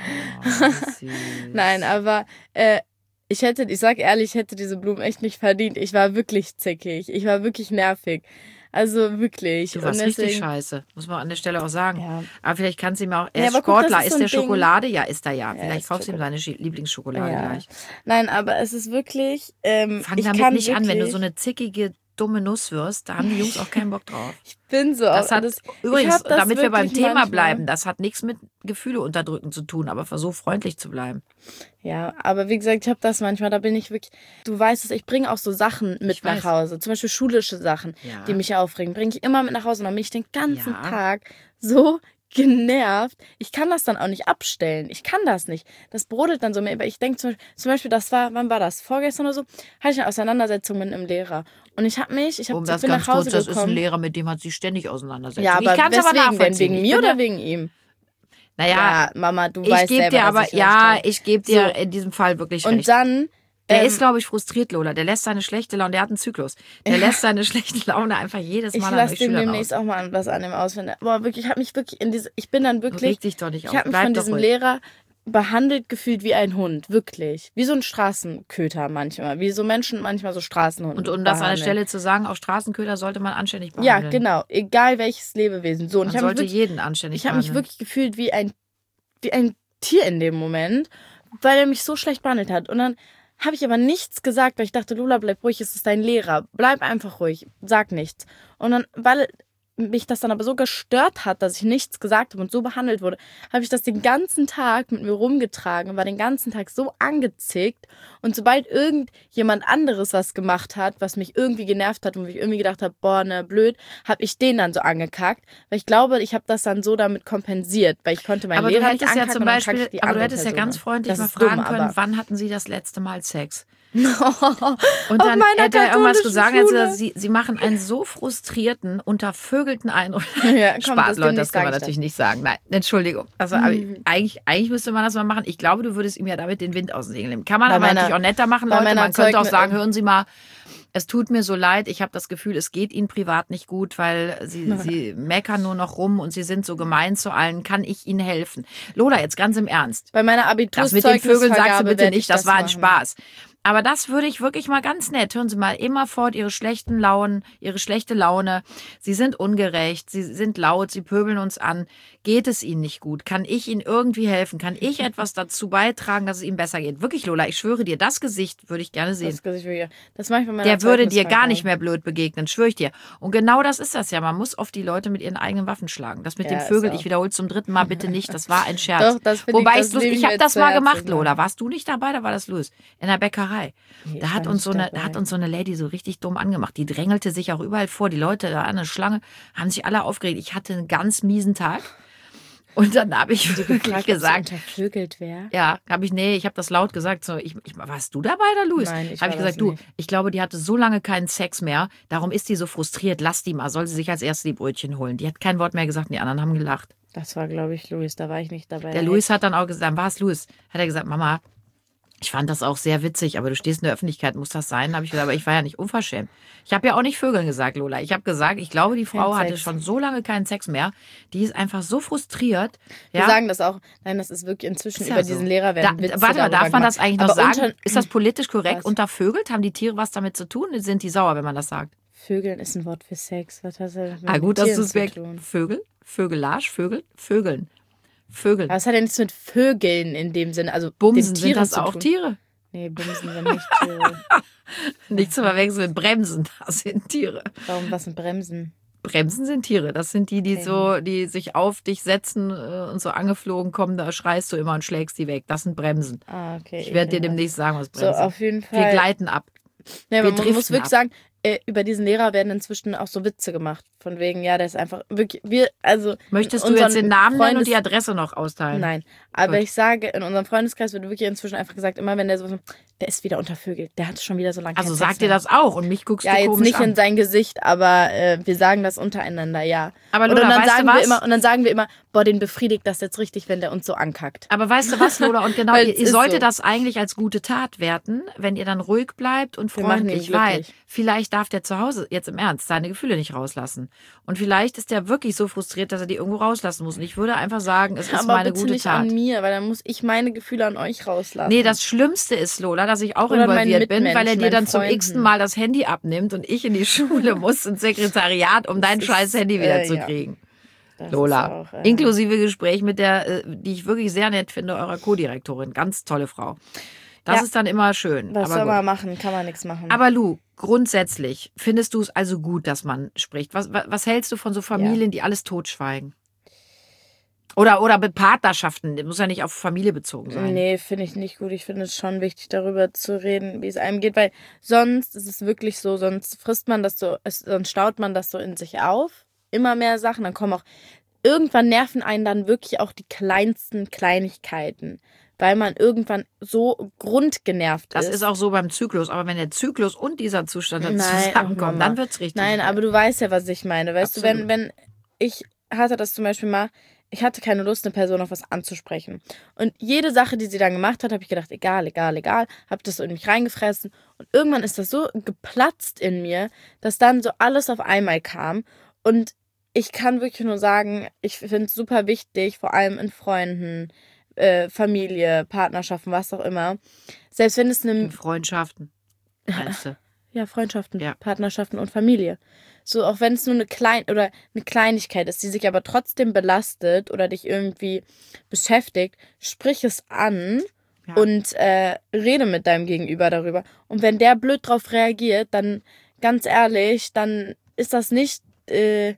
süß. Nein, aber äh, ich hätte, ich sag ehrlich, ich hätte diese Blumen echt nicht verdient. Ich war wirklich zickig. Ich war wirklich nervig. Also wirklich. Du warst Und deswegen, richtig scheiße, muss man an der Stelle auch sagen. Ja. Aber vielleicht kannst du ihm auch, er Ja, ist aber guck, das Sportler, ist ist so ein der Ding. Schokolade? Ja, ist er ja. Ja, Vielleicht ist kaufst du ihm seine Schi- Lieblingsschokolade Ja. gleich. Nein, aber es ist wirklich. Ähm, Fang ich damit kann nicht wirklich, an, wenn du so eine zickige, dumme Nuss wirst, da haben die Jungs auch keinen Bock drauf. Ich bin so. Das auch- hat, das, ich übrigens, hab das damit wir beim wirklich Thema manchmal. bleiben, das hat nichts mit Gefühle unterdrücken zu tun, aber versuch freundlich zu bleiben. Ja, aber wie gesagt, ich habe das manchmal, da bin ich wirklich, du weißt es, ich bringe auch so Sachen mit Ich weiß. nach Hause, zum Beispiel schulische Sachen, Ja. die mich aufregen, bringe ich immer mit nach Hause und dann bin ich den ganzen Ja. Tag so genervt. Ich kann das dann auch nicht abstellen. Ich kann das nicht. Das brodelt dann so mir. Aber ich denke zum, zum Beispiel, das war, wann war das? Vorgestern oder so? Hatte ich eine Auseinandersetzung mit einem Lehrer. Und ich habe mich, ich, hab, Um ich das bin ganz nach Hause kurz, das ist ein gekommen. Lehrer, mit dem hat sie ständig Auseinandersetzung. Ja, aber ich kann es aber weswegen denn? nachvollziehen. Wegen Ich mir bin oder da- wegen ihm? Naja, Ja, Mama, du ich weißt gebe selber, dir aber, dass ich ja, recht ich gebe dir So. in diesem Fall wirklich habe. Und recht. dann... Der ähm, ist, glaube ich, frustriert, Lola. Der lässt seine schlechte Laune, der hat einen Zyklus. Der lässt seine schlechte Laune einfach jedes Ich Mal an lasse euch dem Schülern demnächst aus. auch mal was an dem ausfinden. Aber wirklich, ich habe mich wirklich in diese, ich bin dann wirklich, Reg dich doch nicht ich auf. habe mich Bleib von doch diesem ruhig. Lehrer behandelt gefühlt wie ein Hund, wirklich. Wie so ein Straßenköter manchmal, wie so Menschen manchmal so Straßenhunde Und um das an der behandeln. Stelle zu sagen, auch Straßenköder sollte man anständig Ja, behandeln. genau, egal welches Lebewesen. So, und Man ich habe mich sollte wirklich, jeden anständig ich habe mich behandeln. wirklich gefühlt wie ein, wie ein Tier in dem Moment, weil er mich so schlecht behandelt hat. Und dann habe ich aber nichts gesagt, weil ich dachte, Lola, bleib ruhig, es ist dein Lehrer. Bleib einfach ruhig, sag nichts. Und dann, weil mich das dann aber so gestört hat, dass ich nichts gesagt habe und so behandelt wurde, habe ich das den ganzen Tag mit mir rumgetragen und war den ganzen Tag so angezickt. Und sobald irgendjemand anderes was gemacht hat, was mich irgendwie genervt hat und wo ich irgendwie gedacht habe, boah, ne, blöd, habe ich den dann so angekackt. Weil ich glaube, ich habe das dann so damit kompensiert, weil ich konnte meinen Aber du Lehrer nicht hättest ja ankacken zum und dann kacke Beispiel, ich die aber du andere hättest ja Person ganz an. freundlich Das mal ist dumm, fragen können, aber- wann hatten sie das letzte Mal Sex? Und Und dann meiner hätte er irgendwas katholischen gesagt, hätte Schule. er, sie, sie machen einen so frustrierten, untervögelten Eindruck. Ja, komm, Spaß, das Leute, das demnächst kann man sag ich natürlich nicht sagen. Nein, Entschuldigung. Also aber Mhm. eigentlich, eigentlich müsste man das mal machen. Ich glaube, du würdest ihm ja damit den Wind aus den Segeln nehmen. Kann man Bei aber meiner- natürlich auch netter machen, bei Leute. meiner Man könnte auch Zeugni- sagen, hören Sie mal, es tut mir so leid, ich habe das Gefühl, es geht Ihnen privat nicht gut, weil Sie, Sie meckern nur noch rum und Sie sind so gemein zu allen. Kann ich Ihnen helfen? Lola, jetzt ganz im Ernst. Bei meiner Das mit den Abiturzeugnisvergabe Vögeln sagst du bitte werde ich nicht, das, war ein machen. Spaß. Aber das würde ich wirklich mal ganz nett. Hören Sie mal, immerfort Ihre schlechten Launen, Ihre schlechte Laune. Sie sind ungerecht, Sie sind laut, Sie pöbeln uns an. Geht es Ihnen nicht gut? Kann ich Ihnen irgendwie helfen? Kann ich etwas dazu beitragen, dass es Ihnen besser geht? Wirklich, Lola, ich schwöre dir, das Gesicht würde ich gerne sehen. Das Gesicht wirklich- Das mache ich bei meiner Der würde dir gar Zeugnisvergabe. nicht mehr blöd begegnen, schwöre ich dir. Und genau das ist das ja. Man muss oft die Leute mit ihren eigenen Waffen schlagen. Das mit Ja, dem ist Vögel, auch. ich wiederhole es zum dritten Mal bitte nicht. Das war ein Scherz. Doch, das finde ich- Wobei das ich's lustig, nehme ich ich habe mir das zu mal Herzen, gemacht, ja. Lola. Warst du nicht dabei? Da war das Louis. In der Bäckerei. Nee, Da ich hat war uns so nicht eine, da dabei. hat uns so eine Lady so richtig dumm angemacht. Die drängelte sich auch überall vor. Die Leute da an der Schlange haben sich alle aufgeregt. Ich hatte einen ganz miesen Tag. Und dann habe ich wirklich Gefragt, ob sie gesagt, untervögelt wäre. ja, habe ich, nee, ich habe das laut gesagt. So, ich, ich, warst du dabei, da, Luis? Nein, ich Habe ich war das gesagt, du, nicht. ich glaube, die hatte so lange keinen Sex mehr. Darum ist die so frustriert. Lass die mal. Soll sie sich als erste die Brötchen holen? Die hat kein Wort mehr gesagt und die anderen haben gelacht. Das war, glaube ich, Luis. Da war ich nicht dabei. Der Luis hat dann auch gesagt, war es Luis? Hat er gesagt, Mama, ich fand das auch sehr witzig, aber du stehst in der Öffentlichkeit, muss das sein? Habe ich gesagt, aber ich war ja nicht unverschämt. Ich habe ja auch nicht Vögeln gesagt, Lola. Ich habe gesagt, ich glaube, die Frau Kein hatte Sex. schon so lange keinen Sex mehr. Die ist einfach so frustriert. Wir Ja? sagen das auch. Nein, das ist wirklich inzwischen Ist ja über so. diesen Lehrer werden Da, Witze warte mal, darüber darf man das gemacht. eigentlich noch Aber sagen? Unter, Ist das politisch korrekt? Was? Untervögelt? Haben die Tiere was damit zu tun? Sind die sauer, wenn man das sagt? Vögeln ist ein Wort für Sex. Was hat das mit Ah, gut, dass du Tieren es zu weg. tun? Vögel? Vögelage? Vögel? Vögeln. Vögeln. Aber es hat ja nichts mit Vögeln in dem Sinn, also Bumsen, den sind Tieren das zu auch tun. Tiere? Nee, Bumsen sind nicht Tiere. Nicht zu verwechseln mit Bremsen. Das sind Tiere. Warum, was sind Bremsen? Bremsen sind Tiere. Das sind die, die Okay. so, die sich auf dich setzen äh, und so angeflogen kommen. Da schreist du immer und schlägst die weg. Das sind Bremsen. Ah, okay. Ich werde dir ekelhaft. demnächst sagen, was So, Bremsen sind. auf jeden Wir Fall. gleiten ab. Ja, wir man muss driften wirklich ab. sagen, äh, über diesen Lehrer werden inzwischen auch so Witze gemacht. Von wegen, ja, der ist einfach wirklich, wir, also. Möchtest du unseren jetzt den Namen nennen und Freundes- die Adresse noch austeilen? Nein, aber Gut. ich sage, in unserem Freundeskreis wird wirklich inzwischen einfach gesagt, immer wenn der so, der ist wieder untervögelt, der hat schon wieder so lange Also keinen sag Sex dir mehr. das auch und mich guckst Ja, du jetzt komisch nicht an. in sein Gesicht, aber äh, wir sagen das untereinander, ja. Aber und, Lola, dann weißt du sagen was? wir immer, und dann sagen wir immer, boah, den befriedigt das jetzt richtig, wenn der uns so ankackt. Aber weißt du was, Lola? Und genau, Weil ihr, es ihr ist solltet so. das eigentlich als gute Tat werten, wenn ihr dann ruhig bleibt und Wir machen ihn freundlich, weil glücklich. vielleicht darf der zu Hause jetzt im Ernst seine Gefühle nicht rauslassen. Und vielleicht ist der wirklich so frustriert, dass er die irgendwo rauslassen muss. Und ich würde einfach sagen, es ist Aber meine bitte gute nicht Tat. an mir, weil dann muss ich meine Gefühle an euch rauslassen. Nee, das Schlimmste ist, Lola, dass ich auch Oder meinen involviert bin, weil er Mitmenschen, dir dann meinen zum Freunden. x-ten Mal das Handy abnimmt und ich in die Schule muss, ins Sekretariat, um dein ist, scheiß Handy wieder äh, zu ja. kriegen. Das Lola. ist auch, äh, Inklusive Gespräch mit der, äh, die ich wirklich sehr nett finde, eurer Co-Direktorin. Ganz tolle Frau. Das Ja. ist dann immer schön. Was aber soll gut. man machen? Kann man nichts machen. Aber Lu, grundsätzlich findest du es also gut, dass man spricht? Was, was, was hältst du von so Familien, die alles totschweigen? Oder, oder mit Partnerschaften, das muss ja nicht auf Familie bezogen sein. Nee, finde ich nicht gut. Ich finde es schon wichtig, darüber zu reden, wie es einem geht, weil sonst ist es wirklich so, sonst frisst man das so, es, sonst staut man das so in sich auf. Immer mehr Sachen, dann kommen auch, irgendwann nerven einen dann wirklich auch die kleinsten Kleinigkeiten, weil man irgendwann so grundgenervt Das ist. ist auch so beim Zyklus. Aber wenn der Zyklus und dieser Zustand dann Nein, zusammenkommen, Mama. dann wird's richtig. Nein, aber du weißt ja, was ich meine. Weißt Absolut. du, wenn, wenn ich hatte das zum Beispiel mal, ich hatte keine Lust, eine Person auf was anzusprechen. Und jede Sache, die sie dann gemacht hat, habe ich gedacht, egal, egal, egal, habe das so in mich reingefressen. Und irgendwann ist das so geplatzt in mir, dass dann so alles auf einmal kam. Und ich kann wirklich nur sagen, ich finde es super wichtig, vor allem in Freunden, äh, Familie, Partnerschaften, was auch immer. Selbst wenn es eine In Freundschaften, meinst du? Ja, Freundschaften, Ja. Partnerschaften und Familie. So, auch wenn es nur eine klein oder eine Kleinigkeit ist, die sich aber trotzdem belastet oder dich irgendwie beschäftigt, sprich es an Ja. und äh, rede mit deinem Gegenüber darüber. Und wenn der blöd drauf reagiert, dann ganz ehrlich, dann ist das nicht äh,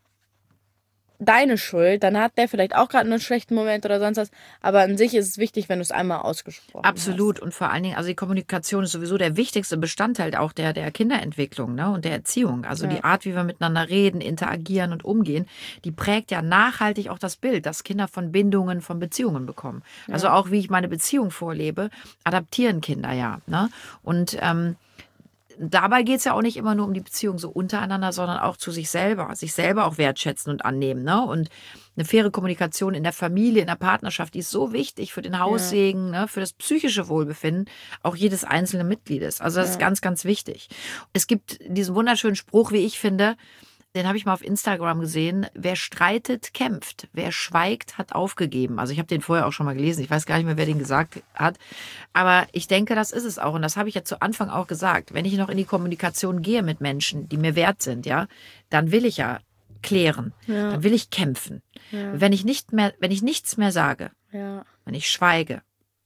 deine Schuld. Dann hat der vielleicht auch gerade einen schlechten Moment oder sonst was. Aber an sich ist es wichtig, wenn du es einmal ausgesprochen Absolut. Und vor allen Dingen, also die Kommunikation ist sowieso der wichtigste Bestandteil auch der, der Kinderentwicklung, ne, und der Erziehung. Also Ja. die Art, wie wir miteinander reden, interagieren und umgehen, die prägt ja nachhaltig auch das Bild, das Kinder von Bindungen, von Beziehungen bekommen. Also auch, wie ich meine Beziehung vorlebe, adaptieren Kinder ja. Ne? Und ähm, dabei geht es ja auch nicht immer nur um die Beziehung so untereinander, sondern auch zu sich selber. Sich selber auch wertschätzen und annehmen. Ne? Und eine faire Kommunikation in der Familie, in der Partnerschaft, die ist so wichtig für den Haussegen, ne? Für das psychische Wohlbefinden auch jedes einzelnen Mitgliedes. Also das ist ganz, ganz wichtig. Es gibt diesen wunderschönen Spruch, wie ich finde, den habe ich mal auf Instagram gesehen. Wer streitet, kämpft. Wer schweigt, hat aufgegeben. Also ich habe den vorher auch schon mal gelesen. Ich weiß gar nicht mehr, wer den gesagt hat. Aber ich denke, das ist es auch. Und das habe ich ja zu Anfang auch gesagt. Wenn ich noch in die Kommunikation gehe mit Menschen, die mir wert sind, ja, dann will ich ja klären. Ja. Dann will ich kämpfen. Ja. Wenn ich nicht mehr, wenn ich nichts mehr sage, Ja, wenn ich schweige,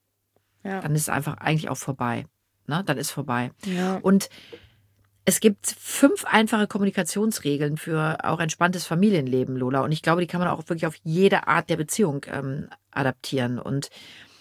ja, dann ist es einfach eigentlich auch vorbei. Ne? Dann ist vorbei. ja. Und es gibt fünf einfache Kommunikationsregeln für auch entspanntes Familienleben, Lola. Und ich glaube, die kann man auch wirklich auf jede Art der Beziehung ähm, adaptieren. Und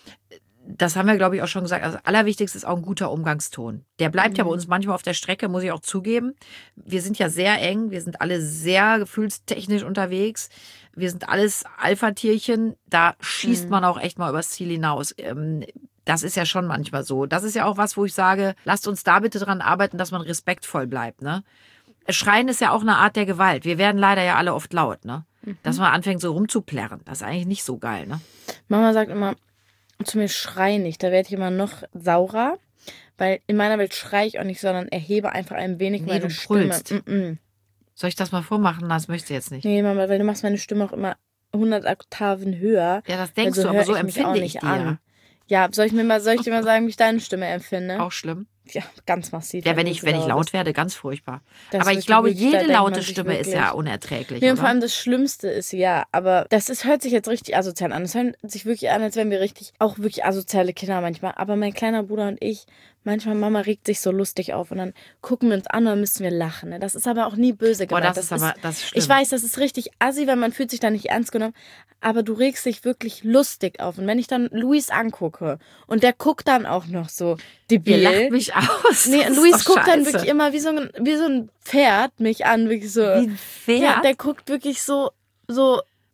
das haben wir, glaube ich, auch schon gesagt. Also das Allerwichtigste ist auch ein guter Umgangston. Der bleibt ja bei uns manchmal auf der Strecke, muss ich auch zugeben. Wir sind ja sehr eng. Wir sind alle sehr gefühlstechnisch unterwegs. Wir sind alles Alpha-Tierchen. Da schießt man auch echt mal übers Ziel hinaus. Ähm, Das ist ja schon manchmal so. Das ist ja auch was, wo ich sage, lasst uns da bitte dran arbeiten, dass man respektvoll bleibt. Ne? Schreien ist ja auch eine Art der Gewalt. Wir werden leider ja alle oft laut. Ne? Dass man anfängt so rumzuplärren. Das ist eigentlich nicht so geil. Ne? Mama sagt immer zu mir, schrei nicht. Da werde ich immer noch saurer. Weil in meiner Welt schreie ich auch nicht, sondern erhebe einfach ein wenig Nee, meine du Stimme. brüllst. Mm-mm. Soll ich das mal vormachen? Das möchte ich jetzt nicht. Nee, Mama, weil du machst meine Stimme auch immer hundert Oktaven höher. Ja, das denkst Also du, aber höre so ich mich auch empfinde ich nicht die an. ja. Ja, soll ich mir mal, soll ich dir mal sagen, wie ich deine Stimme empfinde? Auch schlimm. Ja, ganz massiv. Ja, wenn ich, du wenn ich sauer laut bist. werde, ganz furchtbar. Das Aber ist ich glaube, wirklich- da jede denkt man laute sich Stimme ist wirklich- ja unerträglich. Nee, und vor oder? allem das Schlimmste ist, ja, aber das ist, hört sich jetzt richtig asozial an. Es hört sich wirklich an, als wären wir richtig, auch wirklich asoziale Kinder manchmal. Aber mein kleiner Bruder und ich, manchmal, Mama regt sich so lustig auf und dann gucken wir uns an und dann müssen wir lachen. Ne? Das ist aber auch nie böse Boah, gemeint. das ist aber, das ist schlimm. Ich weiß, das ist richtig assi, weil man fühlt sich da nicht ernst genommen, aber du regst dich wirklich lustig auf. Und wenn ich dann Luis angucke und der guckt dann auch noch so Ihr debil. lacht mich aus. Nee, Das ist Luis doch guckt dann scheiße. wirklich immer wie so ein, wie so ein Pferd mich an, wirklich so. Wie ein Pferd? Ja, der guckt wirklich so, so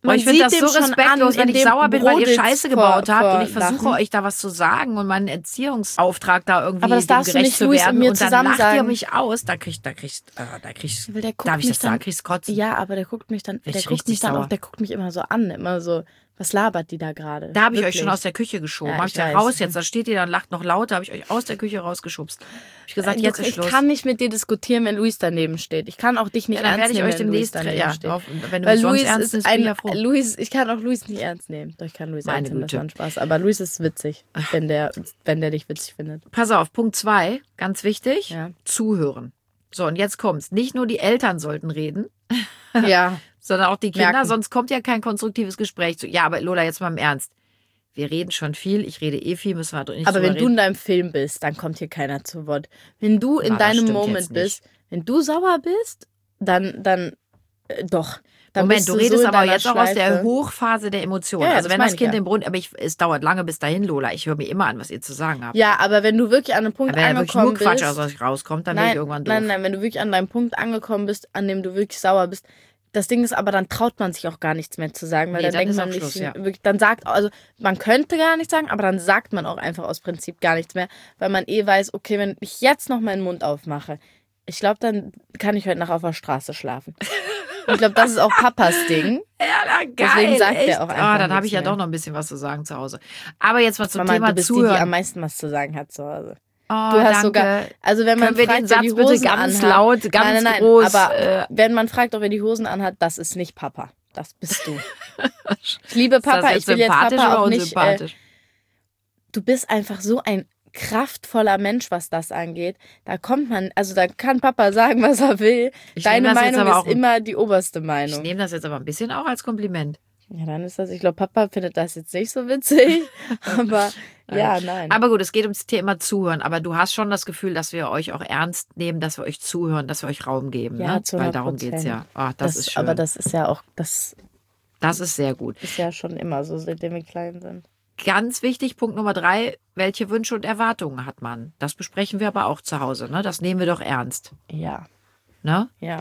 man ich finde sieht das dem so schon respektlos, an, wenn in ich dem sauer bin, weil ihr brodelt's Scheiße vor- gebaut habt vor und ich versuche Lachen. euch da was zu sagen und meinen Erziehungsauftrag da irgendwie Aber das dem darfst du gerecht nicht zu Luis und werden mir und dann zusammen lacht ihr sagen. mich aus, da kriegst, da kriegst, äh, da kriegst, Weil der guckt darf ich mich das sagen, dann, kriegst Kotzen. ja, aber der guckt mich dann, der ich guckt richtig mich dann sauer. auch, der guckt mich immer so an, immer so, was labert die da gerade? Da habe ich euch Wirklich. schon aus der Küche geschoben. Ja, Hab ich ich gesagt, weiß. raus jetzt, da steht ihr dann, lacht noch lauter, habe ich euch aus der Küche rausgeschubst. Hab ich gesagt, Du- jetzt ist ich Schluss. kann nicht mit dir diskutieren, wenn Luis daneben steht. Ich kann auch dich nicht Ja, dann ernst werde ich nehmen, euch wenn Luis demnächst, daneben ja, steht. auf, wenn du Weil mich sonst Luis ernst ist nimmst, bin ich ein, ja froh. Luis, ich kann auch Luis nicht ernst nehmen. Doch, ich kann Luis Meine ernst nehmen, das Güte. war ein Spaß. Aber Luis ist witzig, wenn der, wenn der dich witzig findet. Pass auf, Punkt zwei, ganz wichtig, Ja. zuhören. So, und jetzt kommt's. Nicht nur die Eltern sollten reden, Ja. sondern auch die Kinder, Merken. sonst kommt ja kein konstruktives Gespräch zu. Ja, aber Lola, jetzt mal im Ernst. Wir reden schon viel, ich rede eh viel, müssen wir nicht Aber drüber wenn du reden. in deinem Film bist, dann kommt hier keiner zu Wort. Wenn du in Na, das deinem stimmt Moment jetzt nicht. bist, wenn du sauer bist, dann, dann, äh, doch. Dann Moment, bist du so redest in aber deiner jetzt auch aus der Schleife. Hochphase der Emotionen. Ja, ja, also das wenn meine das ich, Kind ja. im Brunnen, aber ich, es dauert lange bis dahin, Lola. Ich höre mir immer an, was ihr zu sagen habt. Ja, aber wenn du wirklich an einem Punkt Aber wenn ja wirklich nur angekommen Quatsch bist, aus euch rauskommt, dann werde nein, ich irgendwann doof. nein, nein, wenn du wirklich an deinem Punkt angekommen bist, an dem du wirklich sauer bist, das Ding ist aber, dann traut man sich auch gar nichts mehr zu sagen, weil Nee, dann dann denkt ist man auch nicht, Schluss, ja. wirklich, dann sagt, also man könnte gar nichts sagen, aber dann sagt man auch einfach aus Prinzip gar nichts mehr, weil man eh weiß, okay, wenn ich jetzt noch meinen Mund aufmache, ich glaube, dann kann ich heute Nacht auf der Straße schlafen. Und ich glaube, das ist auch Papas Ding. Ja, na, geil. Deswegen sagt er echt? auch einfach Ah, dann habe nichts ich ja mehr. doch noch ein bisschen was zu sagen zu Hause. Aber jetzt mal zum Mama, Thema du bist die, die Zuhören. am meisten was zu sagen hat zu Hause. Oh, Du hast danke. sogar, also wenn man Können wir fragt, den wer Satz die bitte Hosen ganz anhat, laut, ganz nein, nein, nein, groß, aber äh, wenn man fragt, ob er die Hosen anhat, das ist nicht Papa, das bist du. Ich liebe Ist das Papa, jetzt ich will jetzt sympathisch Papa oder auch nicht, äh, unsympathisch? du bist einfach so ein kraftvoller Mensch, was das angeht. Da kommt man, also da kann Papa sagen, was er will. Ich Deine nehme das jetzt Meinung aber ist auch- immer die oberste Ich Meinung. nehme das jetzt aber ein bisschen auch als Kompliment. Ja, dann ist das, ich glaube, Papa findet das jetzt nicht so witzig, aber ja, nein. Aber gut, es geht ums Thema Zuhören. Aber du hast schon das Gefühl, dass wir euch auch ernst nehmen, dass wir euch zuhören, dass wir euch Raum geben. Ja, ne? zu Weil hundert darum geht es Prozent. ja. Ach, das, ist schön. Aber das ist ja auch, das das ist sehr gut. ist ja schon immer so, seitdem wir klein sind. Ganz wichtig, Punkt Nummer drei, welche Wünsche und Erwartungen hat man? Das besprechen wir aber auch zu Hause. Ne? Das nehmen wir doch ernst. Ja, Ne? ja.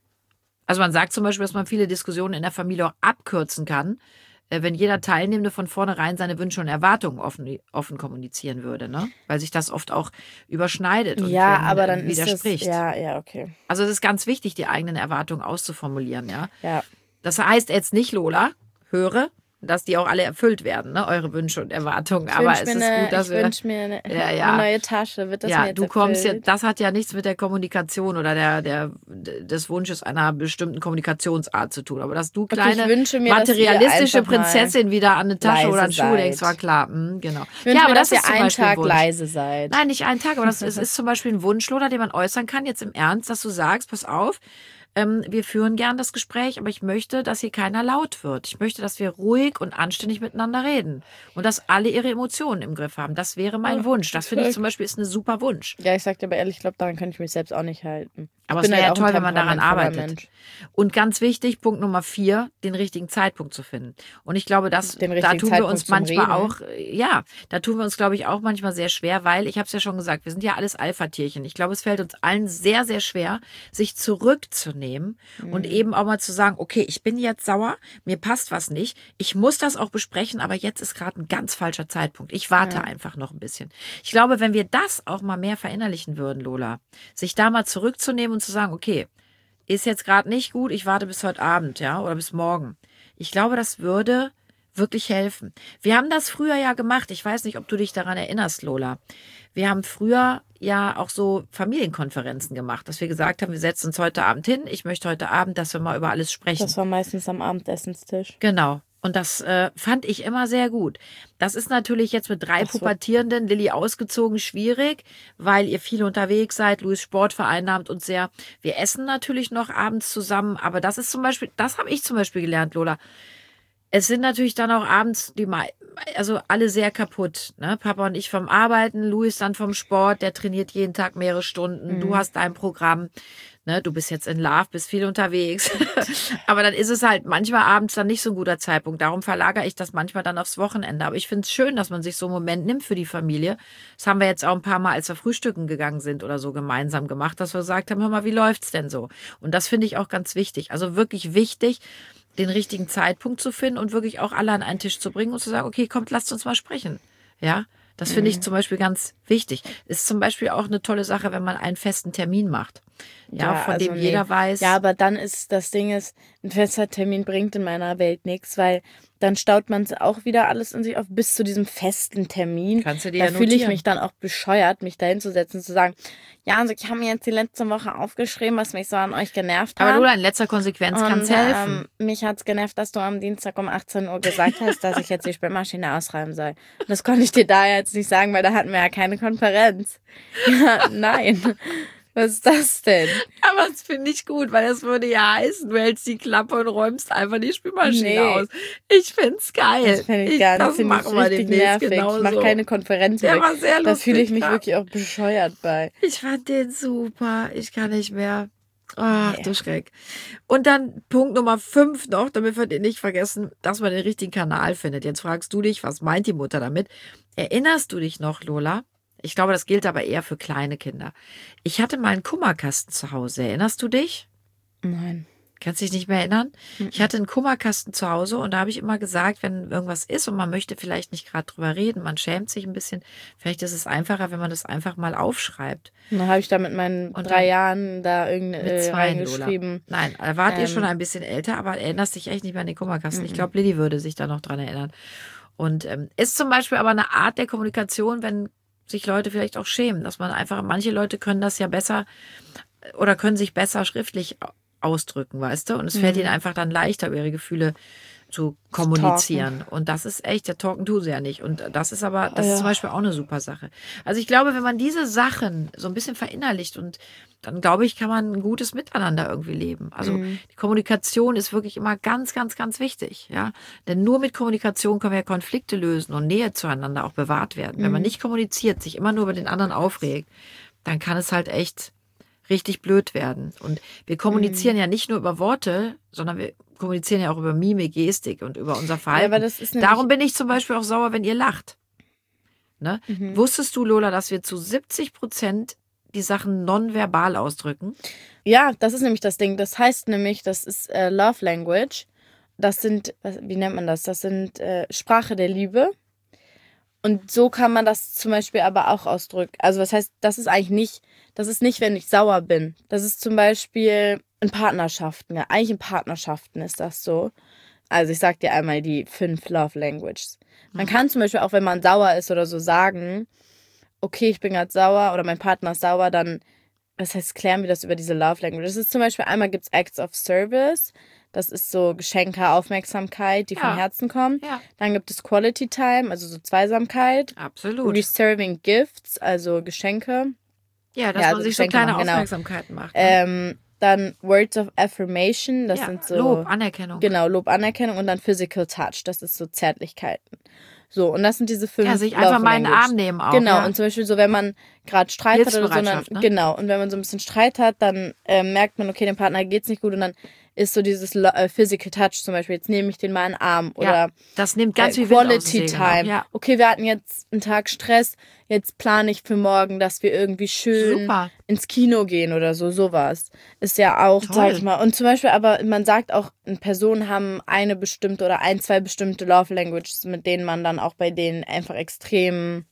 Also man sagt zum Beispiel, dass man viele Diskussionen in der Familie auch abkürzen kann, äh, wenn jeder Teilnehmende von vornherein seine Wünsche und Erwartungen offen, offen kommunizieren würde. Ne? Weil sich das oft auch überschneidet und Ja, wenn, aber äh, dann ist das, widerspricht. ja, ja, okay. Also es ist ganz wichtig, die eigenen Erwartungen auszuformulieren. Ja? Ja, Das heißt jetzt nicht, Lola, höre, dass die auch alle erfüllt werden, ne? Eure Wünsche und Erwartungen. ich Aber wünsch es mir ist eine, gut, dass ich wir... wünsche mir eine, Ja, ja. eine neue Tasche. Wird das mir Ja, jetzt du kommst erfüllt? jetzt, das hat ja nichts mit der Kommunikation oder der, der, des Wunsches einer bestimmten Kommunikationsart zu tun. Aber dass du kleine ich wünsche mir, dass ihr materialistische einfach mal Prinzessin wieder an eine Tasche leise oder einen Schuh seid. denkst, war klar. Hm, genau. Ich wünsche ja, mir, aber das dass ist ihr zum einen Beispiel ein Tag Wunsch. leise seid. Nein, nicht einen Tag, aber das, es ist zum Beispiel ein Wunsch, Lola, den man äußern kann, jetzt im Ernst, dass du sagst, pass auf, ähm, wir führen gern das Gespräch, aber ich möchte, dass hier keiner laut wird. Ich möchte, dass wir ruhig und anständig miteinander reden und dass alle ihre Emotionen im Griff haben. Das wäre mein Ja, Wunsch. Das finde ich perfekt. zum Beispiel ist ein super Wunsch. Ja, ich sag dir aber ehrlich, ich glaube, daran kann ich mich selbst auch nicht halten. Aber Ich es bin wäre ja halt auch ein toll, wenn man daran temperamentvoller arbeitet. Mensch. Und ganz wichtig, Punkt Nummer vier, den richtigen Zeitpunkt zu finden. Und ich glaube, dass Den da richtigen tun wir Zeitpunkt uns zum manchmal Reden. auch, äh, ja, da tun wir uns, glaube ich, auch manchmal sehr schwer, weil, ich habe es ja schon gesagt, wir sind ja alles Alpha-Tierchen. Ich glaube, es fällt uns allen sehr, sehr schwer, sich zurückzunehmen Mhm. und eben auch mal zu sagen, okay, ich bin jetzt sauer, mir passt was nicht, ich muss das auch besprechen, aber jetzt ist gerade ein ganz falscher Zeitpunkt. Ich warte Ja. einfach noch ein bisschen. Ich glaube, wenn wir das auch mal mehr verinnerlichen würden, Lola, sich da mal zurückzunehmen und zu sagen, okay, ist jetzt gerade nicht gut, ich warte bis heute Abend, ja, oder bis morgen. Ich glaube, das würde wirklich helfen. Wir haben das früher ja gemacht. Ich weiß nicht, ob du dich daran erinnerst, Lola. Wir haben früher ja auch so Familienkonferenzen gemacht, dass wir gesagt haben, wir setzen uns heute Abend hin. Ich möchte heute Abend, dass wir mal über alles sprechen. Das war meistens am Abendessenstisch. Genau. Und das äh, fand ich immer sehr gut. Das ist natürlich jetzt mit drei Ach so. Pubertierenden, Lilly ausgezogen, schwierig, weil ihr viel unterwegs seid. Louis Sport vereinnahmt uns sehr. Wir essen natürlich noch abends zusammen, aber das ist zum Beispiel, das habe ich zum Beispiel gelernt, Lola. Es sind natürlich dann auch abends die, mei- also alle sehr kaputt. Ne? Papa und ich vom Arbeiten, Louis dann vom Sport, der trainiert jeden Tag mehrere Stunden. Mhm. Du hast dein Programm. Ne, du bist jetzt in Love, bist viel unterwegs. Aber dann ist es halt manchmal abends dann nicht so ein guter Zeitpunkt. Darum verlagere ich das manchmal dann aufs Wochenende. Aber ich finde es schön, dass man sich so einen Moment nimmt für die Familie. Das haben wir jetzt auch ein paar Mal, als wir frühstücken gegangen sind oder so gemeinsam gemacht, dass wir gesagt haben, hör mal, wie läuft's denn so? Und das finde ich auch ganz wichtig. Also wirklich wichtig, den richtigen Zeitpunkt zu finden und wirklich auch alle an einen Tisch zu bringen und zu sagen, okay, kommt, lasst uns mal sprechen. Ja, das finde ich zum Beispiel ganz wichtig. Ist zum Beispiel auch eine tolle Sache, wenn man einen festen Termin macht. Ja, Ja, von also dem nee. jeder weiß. Ja, aber dann ist das Ding ist, ein fester Termin bringt in meiner Welt nichts, weil dann staut man auch wieder alles in sich auf bis zu diesem festen Termin. Kannst du dir Da ja fühle ich notieren. mich dann auch bescheuert, mich da hinzusetzen und zu sagen, ja, also ich habe mir jetzt die letzte Woche aufgeschrieben, was mich so an euch genervt hat. Aber du, in letzter Konsequenz kann's Und helfen. ähm, mich hat's genervt, dass du am Dienstag um achtzehn Uhr gesagt hast, dass ich jetzt die Spülmaschine ausräumen soll. Und das konnte ich dir da jetzt nicht sagen, weil da hatten wir ja keine Konferenz. Ja, nein. Was ist das denn? Aber das finde ich gut, weil das würde ja heißen, du hältst die Klappe und räumst einfach die Spülmaschine Nee. aus. Ich find's geil. Das finde ich gar nicht. Das Finde ich machen wir richtig demnächst nervig. genauso. Ich mache keine Konferenz Der mehr. war sehr Da fühle ich lustig, mich ja. wirklich auch bescheuert bei. Ich fand den super. Ich kann nicht mehr. Ach, Nee. du Schreck. Und dann Punkt Nummer fünf noch, damit wir den nicht vergessen, dass man den richtigen Kanal findet. Jetzt fragst du dich, was meint die Mutter damit? Erinnerst du dich noch, Lola? Ich glaube, das gilt aber eher für kleine Kinder. Ich hatte mal einen Kummerkasten zu Hause. Erinnerst du dich? Nein. Kannst dich nicht mehr erinnern? Ich hatte einen Kummerkasten zu Hause und da habe ich immer gesagt, wenn irgendwas ist und man möchte vielleicht nicht gerade drüber reden, man schämt sich ein bisschen, vielleicht ist es einfacher, wenn man das einfach mal aufschreibt. Und dann habe ich da mit meinen Und drei dann- Jahren da irgendwie Mit äh, zwei, reingeschrieben. Lola. Nein, da wart ihr Ähm, schon ein bisschen älter, aber erinnerst dich echt nicht mehr an den Kummerkasten. Ich glaube, Lilly würde sich da noch dran erinnern. Und ähm, ist zum Beispiel aber eine Art der Kommunikation, wenn sich Leute vielleicht auch schämen, dass man einfach, manche Leute können das ja besser oder können sich besser schriftlich ausdrücken, weißt du? Und es fällt ihnen einfach dann leichter, über ihre Gefühle zu kommunizieren. Und das ist echt, der Talken tun sie ja nicht. Und das ist aber, das ist zum Beispiel auch eine super Sache. Also ich glaube, wenn man diese Sachen so ein bisschen verinnerlicht und dann glaube ich, kann man ein gutes Miteinander irgendwie leben. Also die Kommunikation ist wirklich immer ganz, ganz, ganz wichtig, ja. Denn nur mit Kommunikation können wir Konflikte lösen und Nähe zueinander auch bewahrt werden. Wenn man nicht kommuniziert, sich immer nur über den anderen aufregt, dann kann es halt echt richtig blöd werden. Und wir kommunizieren ja nicht nur über Worte, sondern wir kommunizieren ja auch über Mimik, Gestik und über unser Verhalten. aber das ist nämlich- Darum bin ich zum Beispiel auch sauer, wenn ihr lacht. Ne? Wusstest du, Lola, dass wir zu siebzig Prozent die Sachen nonverbal ausdrücken? Ja, das ist nämlich das Ding. Das heißt nämlich, das ist äh, Love Language. Das sind, was, wie nennt man das? Das sind äh, Sprache der Liebe. Und so kann man das zum Beispiel aber auch ausdrücken. Also was heißt, das ist eigentlich nicht, das ist nicht, wenn ich sauer bin. Das ist zum Beispiel in Partnerschaften. Ja, eigentlich in Partnerschaften ist das so. Also ich sag dir einmal die fünf Love Languages. Man kann zum Beispiel auch, wenn man sauer ist oder so, sagen, okay, ich bin gerade sauer oder mein Partner ist sauer, dann, was heißt, klären wir das über diese Love Language. Das ist zum Beispiel, einmal gibt's Acts of Service. Das ist so Geschenke, Aufmerksamkeit, die Ja. vom Herzen kommen. Ja. Dann gibt es Quality Time, also so Zweisamkeit. Absolut. Reserving Gifts, also Geschenke. Ja, dass Ja, man also sich so Geschenke kleine machen, genau. Aufmerksamkeiten macht. Ne? Ähm, dann Words of Affirmation, das ja, sind so... Lob, Anerkennung. Genau, Lob, Anerkennung und dann Physical Touch, das ist so Zärtlichkeiten. So, und das sind diese fünf Ja, sich Love einfach mal in den Language. Arm nehmen auch. Genau, ja. und zum Beispiel so, wenn man gerade Streit hat oder so, dann, Hilfsbereitschaft, ne? genau, und wenn man so ein bisschen Streit hat, dann äh, merkt man, okay, dem Partner geht's nicht gut und dann ist so dieses Lo- äh, Physical Touch zum Beispiel, jetzt nehme ich den mal in den Arm oder ja, das nimmt ganz äh, viel Wind aus Quality den Segeln auch. Time. Ja. Okay, wir hatten jetzt einen Tag Stress, jetzt plane ich für morgen, dass wir irgendwie schön Super. ins Kino gehen oder so, sowas. Ist ja auch, Toll. sag ich mal. Und zum Beispiel, aber man sagt auch, Personen haben eine bestimmte oder ein, zwei bestimmte Love Languages, mit denen man dann auch bei denen einfach extrem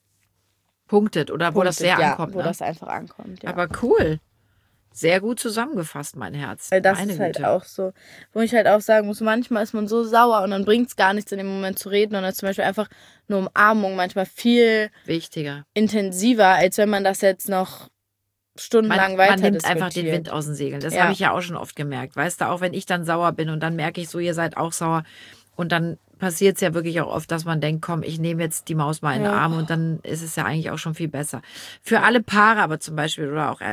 Punktet oder wo das punktet, sehr ja, ankommt. wo Ne? das einfach ankommt. Ja. Aber cool. Sehr gut zusammengefasst, mein Herz. Weil das Meine ist halt Güte. auch so, wo ich halt auch sagen muss, manchmal ist man so sauer und dann bringt es gar nichts in dem Moment zu reden und dann ist zum Beispiel einfach eine Umarmung manchmal viel Wichtiger. intensiver, als wenn man das jetzt noch stundenlang Man, weiter man nimmt diskutiert. einfach den Wind aus den Segeln. Das Ja. habe ich ja auch schon oft gemerkt. Weißt du, auch wenn ich dann sauer bin und dann merke ich so, ihr seid auch sauer. Und dann passiert es ja wirklich auch oft, dass man denkt, komm, ich nehme jetzt die Maus mal in den Ja. Arm und dann ist es ja eigentlich auch schon viel besser. Für alle Paare aber zum Beispiel oder auch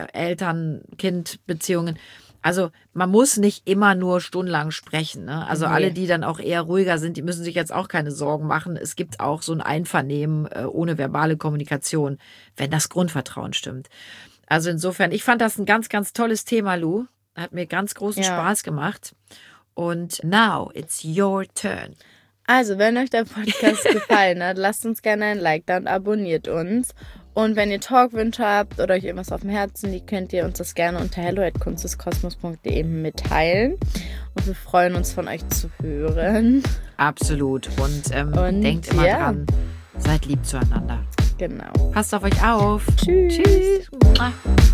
Eltern-Kind-Beziehungen. Also man muss nicht immer nur stundenlang sprechen. Ne? Also Nee. alle, die dann auch eher ruhiger sind, die müssen sich jetzt auch keine Sorgen machen. Es gibt auch so ein Einvernehmen äh, ohne verbale Kommunikation, wenn das Grundvertrauen stimmt. Also insofern, ich fand das ein ganz, ganz tolles Thema, Lou. Hat mir ganz großen Ja. Spaß gemacht. Und now it's your turn. Also, wenn euch der Podcast gefallen hat, lasst uns gerne ein Like da und abonniert uns. Und wenn ihr Talkwünsche habt oder euch irgendwas auf dem Herzen liegt, könnt ihr uns das gerne unter hello at kunstdeskosmos punkt de mitteilen. Und wir freuen uns, von euch zu hören. Absolut. Und, ähm, Und denkt immer ja. dran, seid lieb zueinander. Genau. Passt auf euch auf. Tschüss. Tschüss.